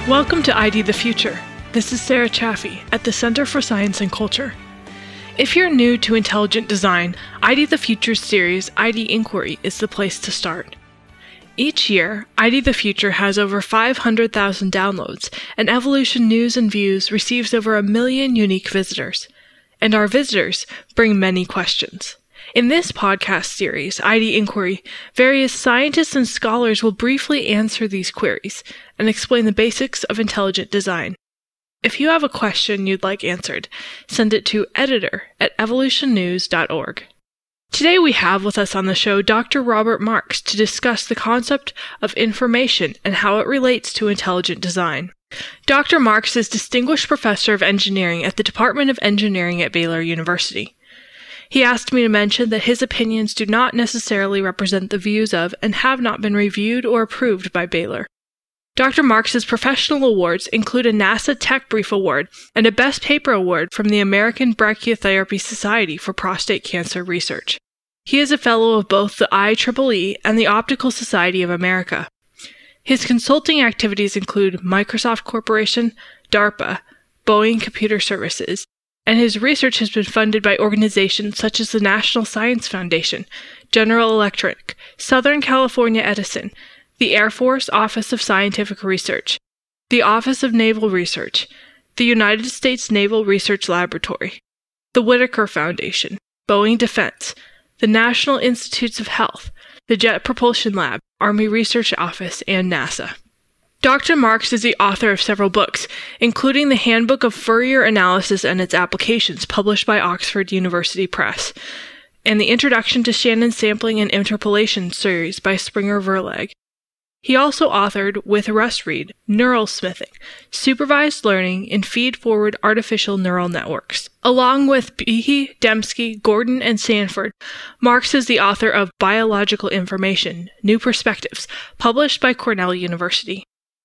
Welcome to ID the Future. This is Sarah Chaffee at the Center for Science and Culture. If you're new to intelligent design, ID the Future's series, ID Inquiry, is the place to start. Each year, ID the Future has over 500,000 downloads, and Evolution News and Views receives over 1 million unique visitors. And our visitors bring many questions. In this podcast series, ID Inquiry, various scientists and scholars will briefly answer these queries and explain the basics of intelligent design. If you have a question you'd like answered, send it to editor@evolutionnews.org. Today we have with us on the show Dr. Robert Marks to discuss the concept of information and how it relates to intelligent design. Dr. Marks is Distinguished Professor of Engineering at the Department of Engineering at Baylor University. He asked me to mention that his opinions do not necessarily represent the views of and have not been reviewed or approved by Baylor. Dr. Marks's professional awards include a NASA Tech Brief Award and a Best Paper Award from the American Brachytherapy Society for Prostate Cancer Research. He is a fellow of both the IEEE and the Optical Society of America. His consulting activities include Microsoft Corporation, DARPA, Boeing Computer Services, and his research has been funded by organizations such as the National Science Foundation, General Electric, Southern California Edison, the Air Force Office of Scientific Research, the Office of Naval Research, the United States Naval Research Laboratory, the Whitaker Foundation, Boeing Defense, the National Institutes of Health, the Jet Propulsion Lab, Army Research Office, and NASA. Dr. Marks is the author of several books, including the Handbook of Fourier Analysis and its Applications, published by Oxford University Press, and the Introduction to Shannon Sampling and Interpolation series by Springer Verlag. He also authored, with Russ Reed, Neural Smithing, Supervised Learning in Feed-Forward Artificial Neural Networks. Along with Behe, Dembski, Gordon, and Sanford, Marks is the author of Biological Information, New Perspectives, published by Cornell University.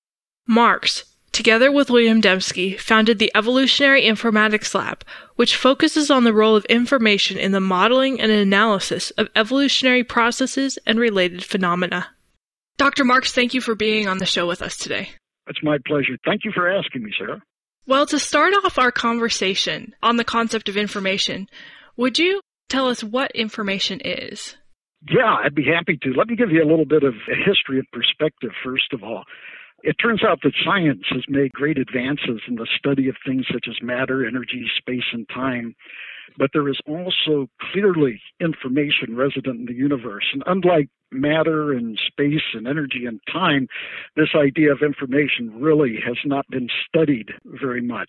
Marks, together with William Dembski, founded the Evolutionary Informatics Lab, which focuses on the role of information in the modeling and analysis of evolutionary processes and related phenomena. Dr. Marks, thank you for being on the show with us today. It's my pleasure. Thank you for asking me, Sarah. Well, to start off our conversation on the concept of information, would you tell us what information is? Yeah, I'd be happy to. Let me give you a little bit of a history and perspective, first of all. It turns out that science has made great advances in the study of things such as matter, energy, space, and time. But there is also clearly information resident in the universe. And unlike matter and space and energy and time, this idea of information really has not been studied very much.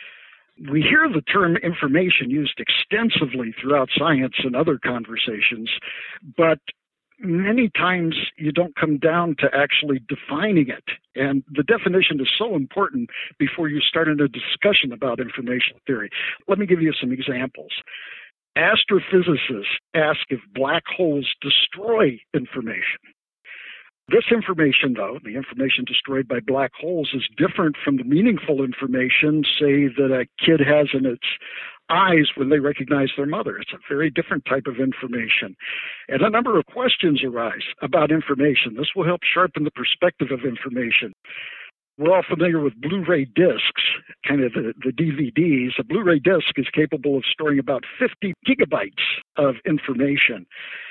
We hear the term information used extensively throughout science and other conversations, but many times you don't come down to actually defining it. And the definition is so important before you start in a discussion about information theory. Let me give you some examples. Astrophysicists ask if black holes destroy information. This information, though, the information destroyed by black holes, is different from the meaningful information, say, that a kid has in its eyes when they recognize their mother. It's a very different type of information. And a number of questions arise about information. This will help sharpen the perspective of information. We're all familiar with Blu-ray discs, kind of the DVDs. A Blu-ray disc is capable of storing about 50 gigabytes of information.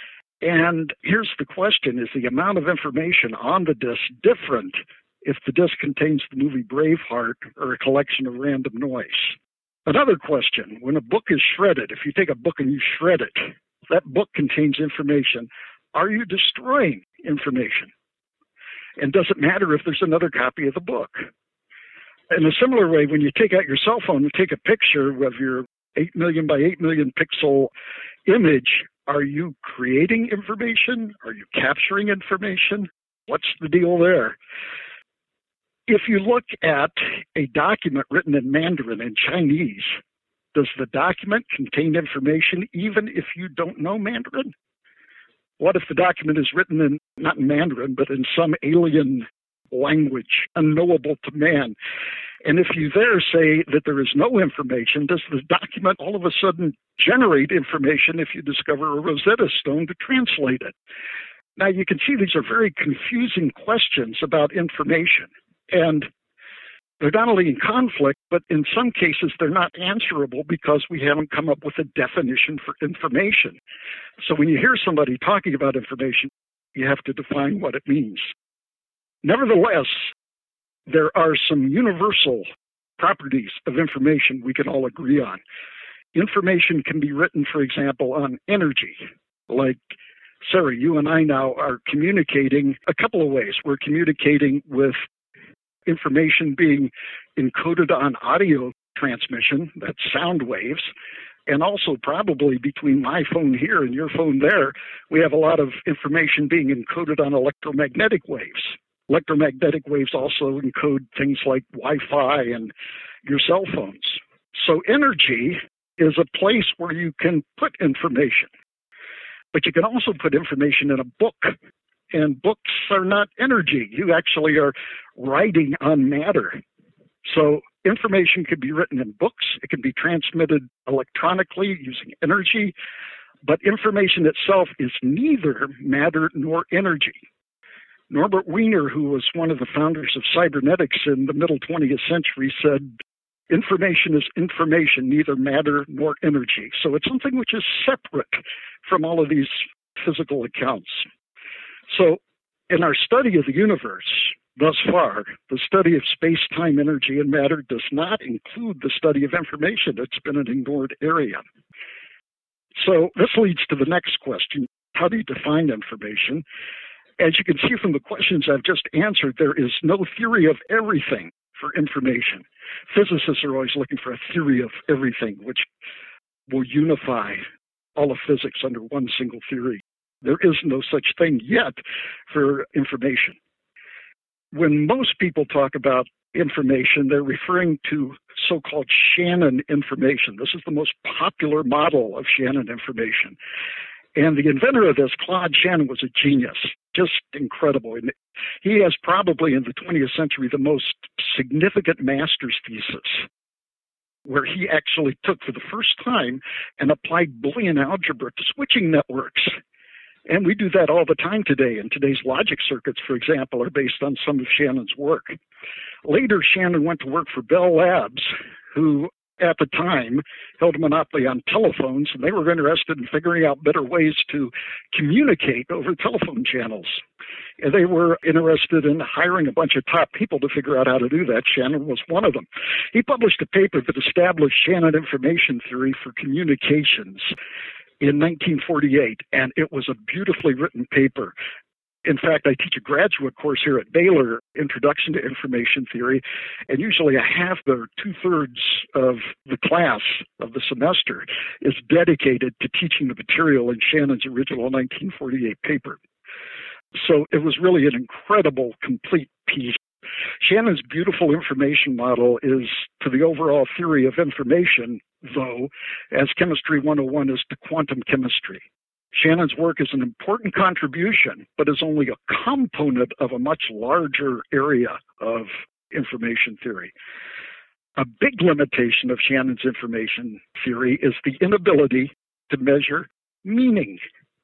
And here's the question, is the amount of information on the disc different if the disc contains the movie Braveheart or a collection of random noise? Another question, when a book is shredded, if you take a book and you shred it, that book contains information. Are you destroying information? And does it matter if there's another copy of the book? In a similar way, when you take out your cell phone and take a picture of your 8 million by 8 million pixel image, are you creating information? Are you capturing information? What's the deal there? If you look at a document written in Mandarin and Chinese, does the document contain information even if you don't know Mandarin? What if the document is written in, not in Mandarin, but in some alien language unknowable to man? And if you there say that there is no information, does the document all of a sudden generate information if you discover a Rosetta Stone to translate it? Now, you can see these are very confusing questions about information. And They're not only in conflict, but in some cases they're not answerable because we haven't come up with a definition for information. So when you hear somebody talking about information, you have to define what it means. Nevertheless, there are some universal properties of information we can all agree on. Information can be written, for example, on energy. Like, Sarah, you and I now are communicating a couple of ways. We're communicating with information being encoded on audio transmission, that's sound waves, and also probably between my phone here and your phone there, we have a lot of information being encoded on electromagnetic waves. Electromagnetic waves also encode things like Wi-Fi and your cell phones. So energy is a place where you can put information, but you can also put information in a book. And books are not energy. You actually are writing on matter. So information can be written in books. It can be transmitted electronically using energy. But information itself is neither matter nor energy. Norbert Wiener, who was one of the founders of cybernetics in the middle 20th century, said, information is information, neither matter nor energy. So it's something which is separate from all of these physical accounts. So in our study of the universe thus far, the study of space-time, energy, and matter does not include the study of information. It's been an ignored area. So this leads to the next question. How do you define information? As you can see from the questions I've just answered, there is no theory of everything for information. Physicists are always looking for a theory of everything, which will unify all of physics under one single theory. There is no such thing yet for information. When most people talk about information, they're referring to so-called Shannon information. This is the most popular model of Shannon information. And the inventor of this, Claude Shannon, was a genius, just incredible. And he has probably in the 20th century the most significant master's thesis, where he actually took for the first time and applied Boolean algebra to switching networks. And we do that all the time today. And today's logic circuits, for example, are based on some of Shannon's work. Later, Shannon went to work for Bell Labs, who at the time held a monopoly on telephones, and they were interested in figuring out better ways to communicate over telephone channels. And they were interested in hiring a bunch of top people to figure out how to do that. Shannon was one of them. He published a paper that established Shannon information theory for communications in 1948, and it was a beautifully written paper. In fact, I teach a graduate course here at Baylor, Introduction to Information Theory, and usually a half or two-thirds of the class of the semester is dedicated to teaching the material in Shannon's original 1948 paper. So it was really an incredible, complete piece. Shannon's beautiful information model is to the overall theory of information, though, as Chemistry 101 is to quantum chemistry. Shannon's work is an important contribution, but is only a component of a much larger area of information theory. A big limitation of Shannon's information theory is the inability to measure meaning.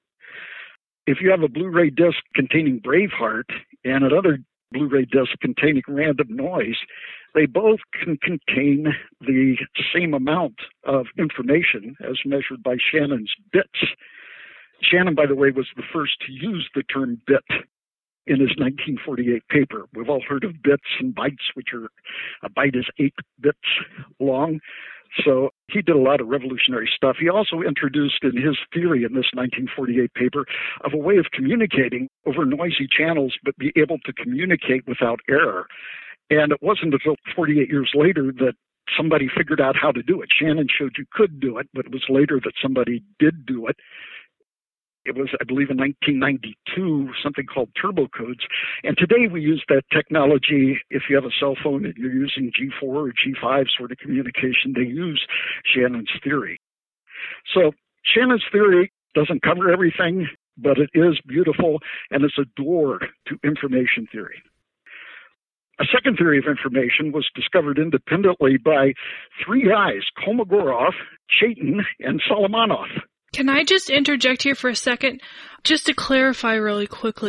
If you have a Blu-ray disc containing Braveheart and another Blu-ray disc containing Random Noise, they both can contain the same amount of information as measured by Shannon's bits. Shannon, by the way, was the first to use the term bit in his 1948 paper. We've all heard of bits and bytes, which are, a byte is 8 bits long. So he did a lot of revolutionary stuff. He also introduced in his theory in this 1948 paper of a way of communicating over noisy channels, but be able to communicate without error. And it wasn't until 48 years later that somebody figured out how to do it. Shannon showed you could do it, but it was later that somebody did do it. It was, I believe, in 1992, something called turbo codes. And today we use that technology. If you have a cell phone and you're using G4 or G5 sort of communication, they use Shannon's theory. So Shannon's theory doesn't cover everything, but it is beautiful, and it's a door to information theory. A second theory of information was discovered independently by three guys, Kolmogorov, Chaitin, and Solomonoff. Can I just interject here for a second? Just to clarify really quickly,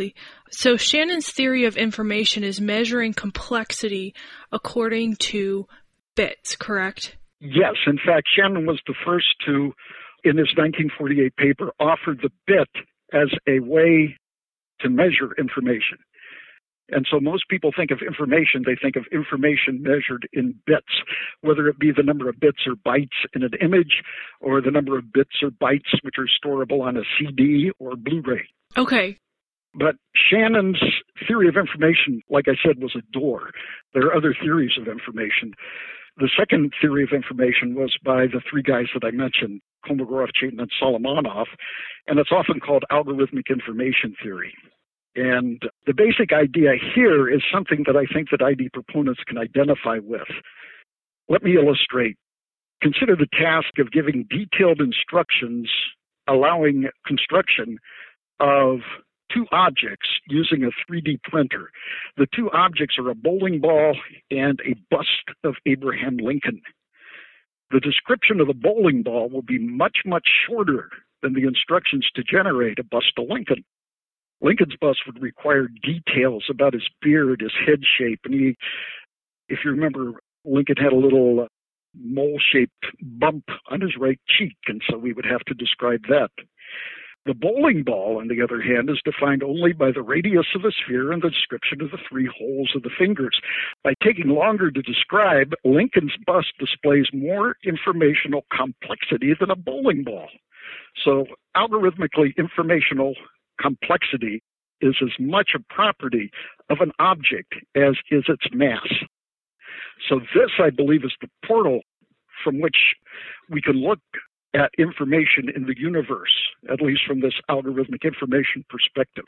So Shannon's theory of information is measuring complexity according to bits, correct? Yes. In fact, Shannon was the first to, in his 1948 paper, offer the bit as a way to measure information. And so most people think of information, they think of information measured in bits, whether it be the number of bits or bytes in an image, or the number of bits or bytes which are storable on a CD or Blu-ray. Okay. But Shannon's theory of information, like I said, was a door. There are other theories of information. The second theory of information was by the three guys that I mentioned, Kolmogorov, Chaitin, and Solomonoff, and it's often called algorithmic information theory. And the basic idea here is something that I think that ID proponents can identify with. Let me illustrate. Consider the task of giving detailed instructions allowing construction of two objects using a 3D printer. The two objects are a bowling ball and a bust of Abraham Lincoln. The description of the bowling ball will be much, much shorter than the instructions to generate a bust of Lincoln. Lincoln's bust would require details about his beard, his head shape, and if you remember, Lincoln had a little mole-shaped bump on his right cheek, and so we would have to describe that. The bowling ball, on the other hand, is defined only by the radius of the sphere and the description of the three holes of the fingers. By taking longer to describe, Lincoln's bust displays more informational complexity than a bowling ball. So algorithmically informational complexity is as much a property of an object as is its mass. So this, I believe, is the portal from which we can look at information in the universe, at least from this algorithmic information perspective.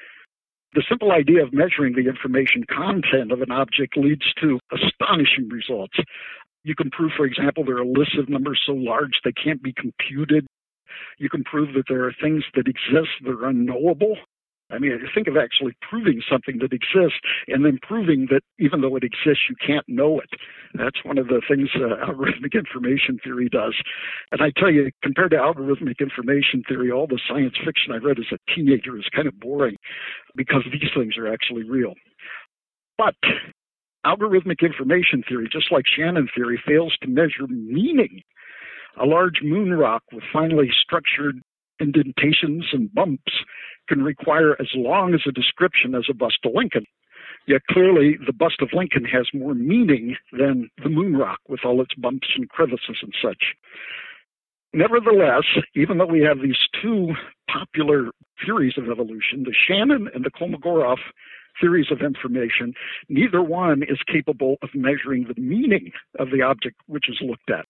The simple idea of measuring the information content of an object leads to astonishing results. You can prove, for example, there are lists of numbers so large they can't be computed. You can prove that there are things that exist that are unknowable. I mean, think of actually proving something that exists and then proving that even though it exists, you can't know it. That's one of the things algorithmic information theory does. And I tell you, compared to algorithmic information theory, all the science fiction I read as a teenager is kind of boring because these things are actually real. But algorithmic information theory, just like Shannon theory, fails to measure meaning. A large moon rock with finely structured indentations and bumps can require as long as a description as a bust of Lincoln. Yet clearly the bust of Lincoln has more meaning than the moon rock with all its bumps and crevices and such. Nevertheless, even though we have these two popular theories of evolution, the Shannon and the Kolmogorov theories of information, neither one is capable of measuring the meaning of the object which is looked at.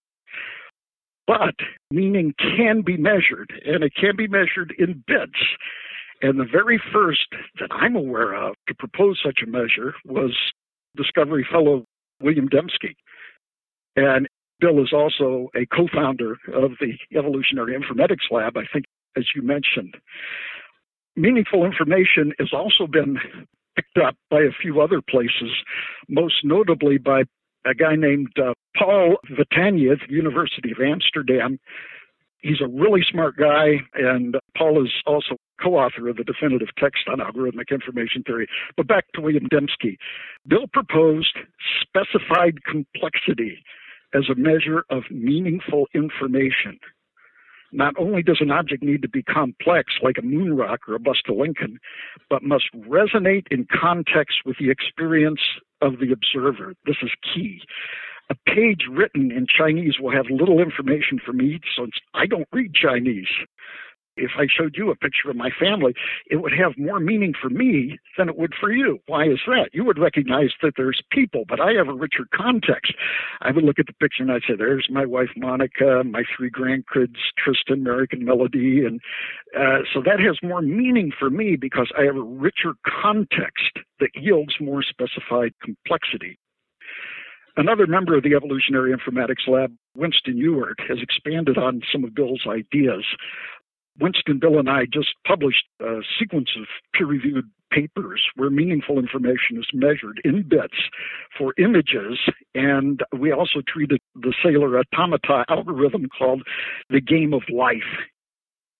But meaning can be measured, and it can be measured in bits. And the very first that I'm aware of to propose such a measure was Discovery Fellow William Dembski. And Bill is also a co-founder of the Evolutionary Informatics Lab, I think, as you mentioned. Meaningful information has also been picked up by a few other places, most notably by a guy named Paul Vitanje at the University of Amsterdam. He's a really smart guy, and Paul is also co-author of the definitive text on algorithmic information theory. But back to William Dembski. Bill proposed specified complexity as a measure of meaningful information. Not only does an object need to be complex, like a moon rock or a bust of Lincoln, but must resonate in context with the experience of the observer. This is key. A page written in Chinese will have little information for me since I don't read Chinese. If I showed you a picture of my family, it would have more meaning for me than it would for you. Why is that? You would recognize that there's people, but I have a richer context. I would look at the picture and I'd say, there's my wife, Monica, my three grandkids, Tristan, Merrick, and Melody. And so that has more meaning for me because I have a richer context that yields more specified complexity. Another member of the Evolutionary Informatics Lab, Winston Ewart, has expanded on some of Bill's ideas. Winston, Bill, and I just published a sequence of peer-reviewed papers where meaningful information is measured in bits for images, and we also treated the Saylor automata algorithm called the game of life.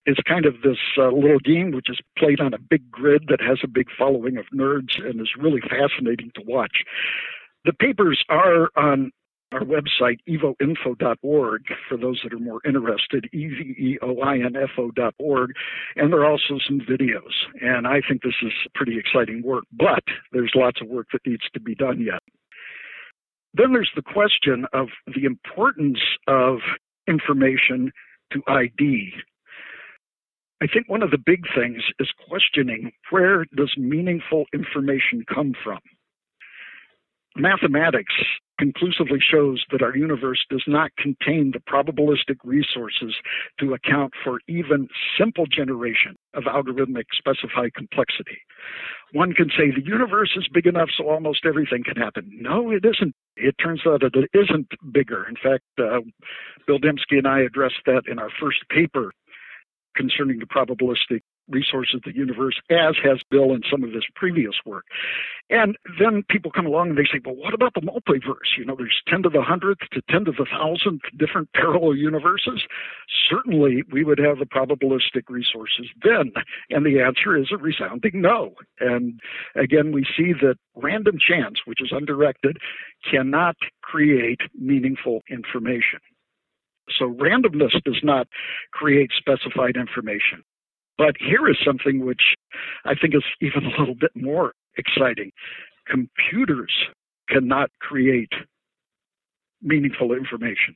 It's kind of this little game which is played on a big grid that has a big following of nerds and is really fascinating to watch. The papers are on our website, evoinfo.org, for those that are more interested, evoinfo.org, and there are also some videos. And I think this is pretty exciting work, but there's lots of work that needs to be done yet. Then there's the question of the importance of information to ID. I think one of the big things is questioning, where does meaningful information come from? Mathematics conclusively shows that our universe does not contain the probabilistic resources to account for even simple generation of algorithmic specified complexity. One can say the universe is big enough so almost everything can happen. No, it isn't. It turns out that it isn't bigger. In fact, Bill Dembski and I addressed that in our first paper concerning the probabilistic resources of the universe, as has Bill in some of his previous work. And then people come along and they say, well, what about the multiverse? You know, there's 10 to the 100th to 10 to the 1,000th different parallel universes. Certainly, we would have the probabilistic resources then. And the answer is a resounding no. And again, we see that random chance, which is undirected, cannot create meaningful information. So randomness does not create specified information. But here is something which I think is even a little bit more exciting. Computers cannot create meaningful information.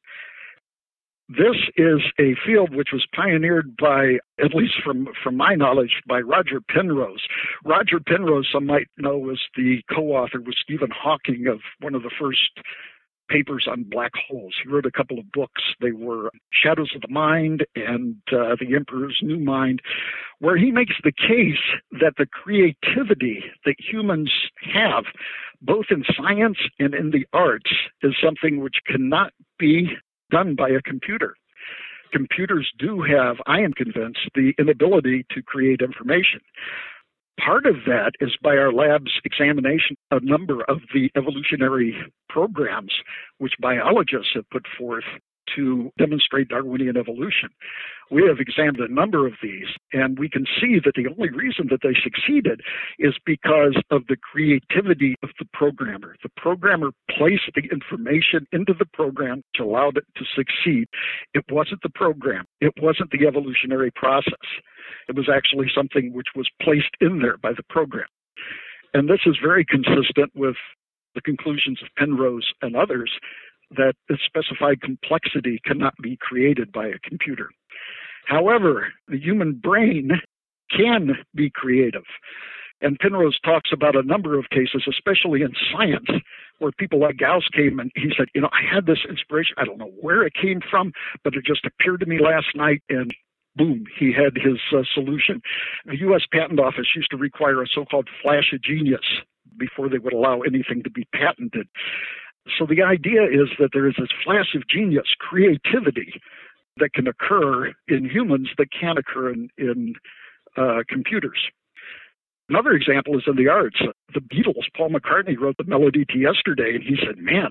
This is a field which was pioneered by, at least from my knowledge, by Roger Penrose. Roger Penrose, some might know, was the co-author with Stephen Hawking of one of the first papers on black holes. He wrote a couple of books. They were Shadows of the Mind and The Emperor's New Mind, where he makes the case that the creativity that humans have, both in science and in the arts, is something which cannot be done by a computer. Computers do have, I am convinced, the inability to create information. Part of that is by our lab's examination of a number of the evolutionary programs which biologists have put forth to demonstrate Darwinian evolution. We have examined a number of these, and we can see that the only reason that they succeeded is because of the creativity of the programmer. The programmer placed the information into the program which allowed it to succeed. It wasn't the program. It wasn't the evolutionary process. It was actually something which was placed in there by the program. And this is very consistent with the conclusions of Penrose and others, that the specified complexity cannot be created by a computer. However, the human brain can be creative. And Penrose talks about a number of cases, especially in science, where people like Gauss came and he said, I had this inspiration. I don't know where it came from, but it just appeared to me last night, and boom, he had his solution. The U.S. Patent Office used to require a so-called flash of genius before they would allow anything to be patented. So the idea is that there is this flash of genius, creativity, that can occur in humans that can't occur in computers. Another example is in the arts. The Beatles, Paul McCartney wrote the melody to Yesterday, and he said, man,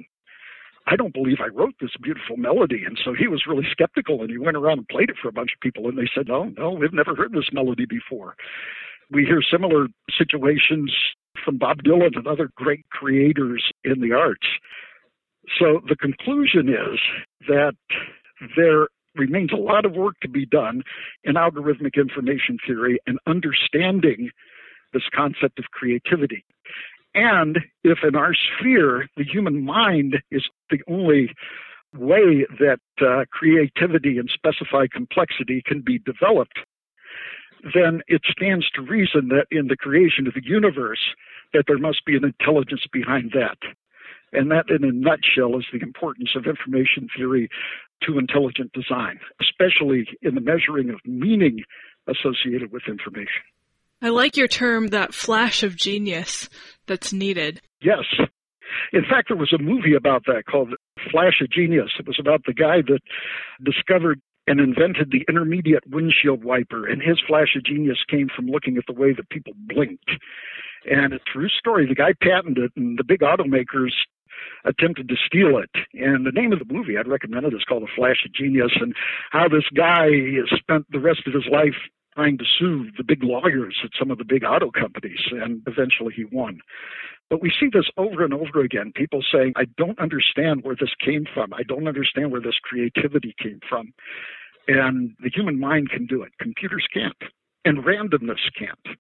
I don't believe I wrote this beautiful melody. And so he was really skeptical, and he went around and played it for a bunch of people, and they said, no, we've never heard this melody before. We hear similar situations from Bob Dylan and other great creators in the arts. So the conclusion is that there remains a lot of work to be done in algorithmic information theory and understanding this concept of creativity. And if in our sphere, the human mind is the only way that creativity and specified complexity can be developed, then it stands to reason that in the creation of the universe, that there must be an intelligence behind that. And that, in a nutshell, is the importance of information theory to intelligent design, especially in the measuring of meaning associated with information. I like your term, that flash of genius that's needed. Yes. In fact, there was a movie about that called Flash of Genius. It was about the guy that discovered and invented the intermediate windshield wiper, and his flash of genius came from looking at the way that people blinked. And a true story, the guy patented it, and the big automakers attempted to steal it. And the name of the movie I'd recommend it is called A Flash of Genius, and how this guy spent the rest of his life trying to sue the big lawyers at some of the big auto companies, and eventually he won. But we see this over and over again, people saying, I don't understand where this came from. I don't understand where this creativity came from. And the human mind can do it. Computers can't. And randomness can't.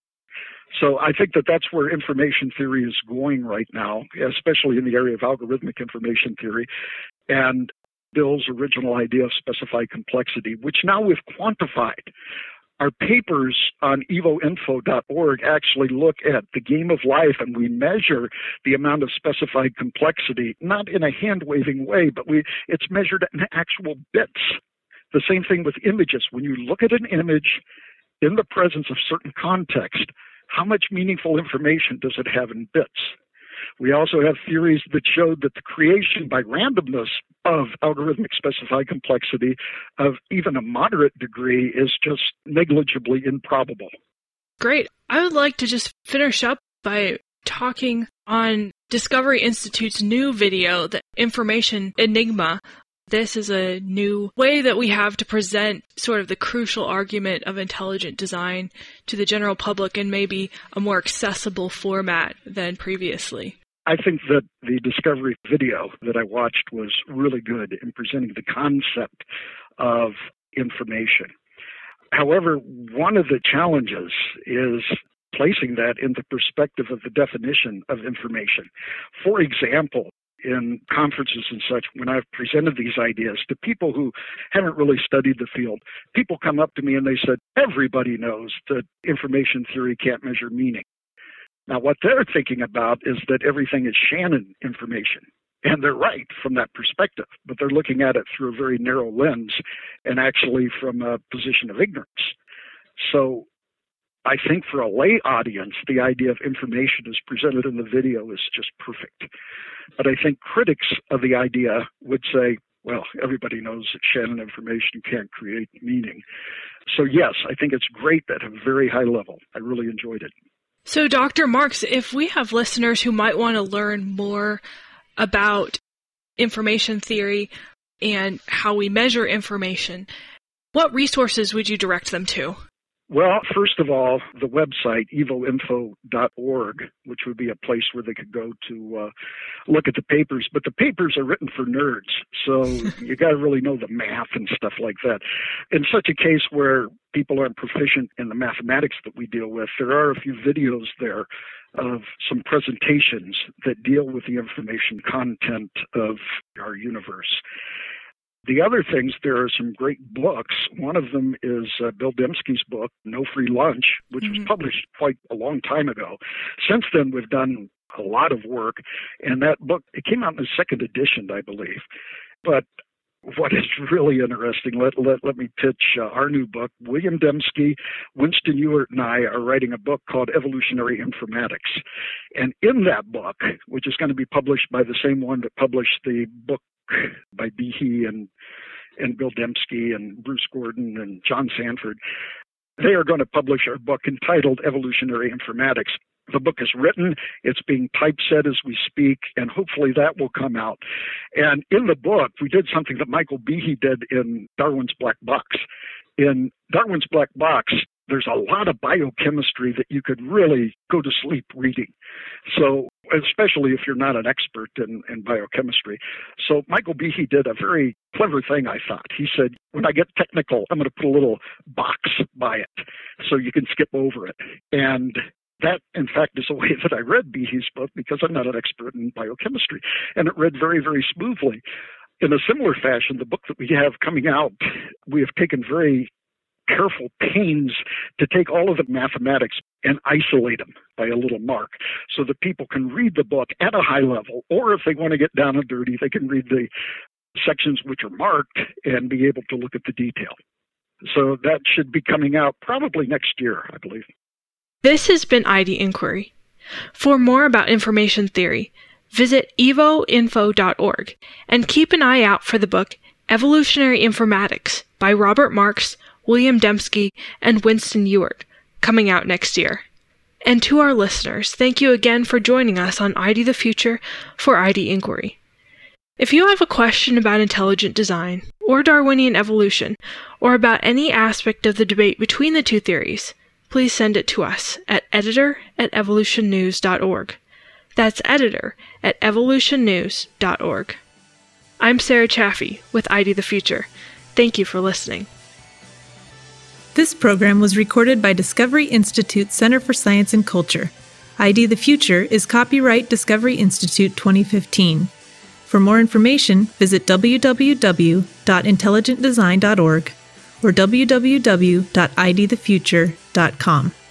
So I think that that's where information theory is going right now, especially in the area of algorithmic information theory. And Bill's original idea of specified complexity, which now we've quantified. Our papers on evoinfo.org actually look at the game of life, and we measure the amount of specified complexity, not in a hand-waving way, but it's measured in actual bits. The same thing with images. When you look at an image in the presence of certain context, how much meaningful information does it have in bits? We also have theories that showed that the creation by randomness of algorithmic specified complexity of even a moderate degree is just negligibly improbable. Great. I would like to just finish up by talking on Discovery Institute's new video, the Information Enigma. This is a new way that we have to present sort of the crucial argument of intelligent design to the general public in maybe a more accessible format than previously. I think that the Discovery video that I watched was really good in presenting the concept of information. However, one of the challenges is placing that in the perspective of the definition of information. For example, in conferences and such, when I've presented these ideas to people who haven't really studied the field, people come up to me and they said, everybody knows that information theory can't measure meaning. Now, what they're thinking about is that everything is Shannon information. And they're right from that perspective, but they're looking at it through a very narrow lens and actually from a position of ignorance. So I think for a lay audience, the idea of information as presented in the video is just perfect. But I think critics of the idea would say, well, everybody knows that Shannon information can't create meaning. So yes, I think it's great at a very high level. I really enjoyed it. So Dr. Marks, if we have listeners who might want to learn more about information theory and how we measure information, what resources would you direct them to? Well, first of all, the website, evoinfo.org, which would be a place where they could go to look at the papers. But the papers are written for nerds, so you got to really know the math and stuff like that. In such a case where people aren't proficient in the mathematics that we deal with, there are a few videos there of some presentations that deal with the information content of our universe. The other things, there are some great books. One of them is Bill Dembski's book, No Free Lunch, which was published quite a long time ago. Since then, we've done a lot of work, and that book, it came out in the second edition, I believe. But what is really interesting, let me pitch our new book. William Dembski, Winston Ewart, and I are writing a book called Evolutionary Informatics. And in that book, which is going to be published by the same one that published the book by Behe and Bill Dembski and Bruce Gordon and John Sanford, they are going to publish our book entitled Evolutionary Informatics. The book is written, it's being typeset as we speak, and hopefully that will come out. And in the book, we did something that Michael Behe did in Darwin's Black Box. In Darwin's Black Box, there's a lot of biochemistry that you could really go to sleep reading. So, especially if you're not an expert in biochemistry. So Michael Behe did a very clever thing, I thought. He said, when I get technical, I'm going to put a little box by it so you can skip over it. And that, in fact, is the way that I read Behe's book because I'm not an expert in biochemistry. And it read very, very smoothly. In a similar fashion, the book that we have coming out, we have taken very careful pains to take all of the mathematics and isolate them by a little mark so that people can read the book at a high level, or if they want to get down and dirty, they can read the sections which are marked and be able to look at the detail. So that should be coming out probably next year, I believe. This has been ID Inquiry. For more about information theory, visit evoinfo.org and keep an eye out for the book Evolutionary Informatics by Robert Marks, William Dembski, and Winston Ewart, coming out next year. And to our listeners, thank you again for joining us on ID the Future for ID Inquiry. If you have a question about intelligent design, or Darwinian evolution, or about any aspect of the debate between the two theories, please send it to us at editor@evolutionnews.org. That's editor@evolutionnews.org. I'm Sarah Chaffee with ID the Future. Thank you for listening. This program was recorded by Discovery Institute Center for Science and Culture. ID the Future is copyright Discovery Institute 2015. For more information, visit www.intelligentdesign.org or www.idthefuture.com.